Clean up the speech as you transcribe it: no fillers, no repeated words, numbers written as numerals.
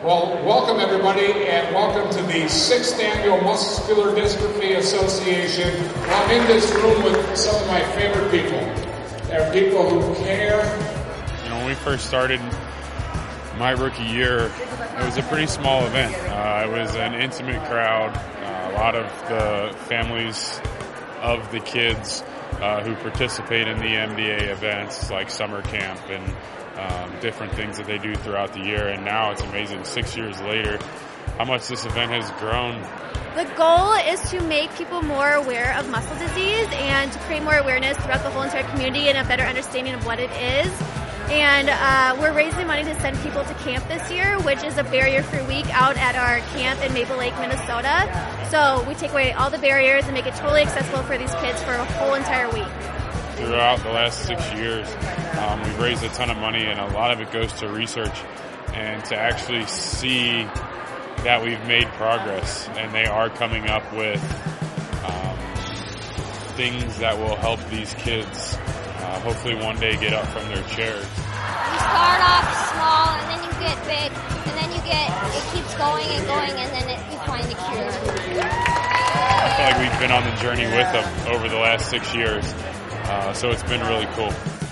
Well, welcome everybody, and welcome to the 6th Annual Muscular Dystrophy Association. I'm in this room with some of my favorite people. They're people who care. You know, when we first started my rookie year, it was a pretty small event. It was an intimate crowd. A lot of the families of the kids who participate in the MDA events, like summer camp and different things that they do throughout the year. And now it's amazing, 6 years later, how much this event has grown. The goal is to make people more aware of muscle disease and to create more awareness throughout the whole entire community and a better understanding of what it is. And we're raising money to send people to camp this year, which is a barrier-free week out at our camp in Maple Lake, Minnesota. So we take away all the barriers and make it totally accessible for these kids for a whole entire week. Throughout the last 6 years, we've raised a ton of money, and a lot of it goes to research and to actually see that we've made progress, and they are coming up with things that will help these kids hopefully one day get up from their chairs. You start off small, and then you get big, and then it keeps going, and then you find a cure. I feel like we've been on the journey with them over the last 6 years. So it's been really cool.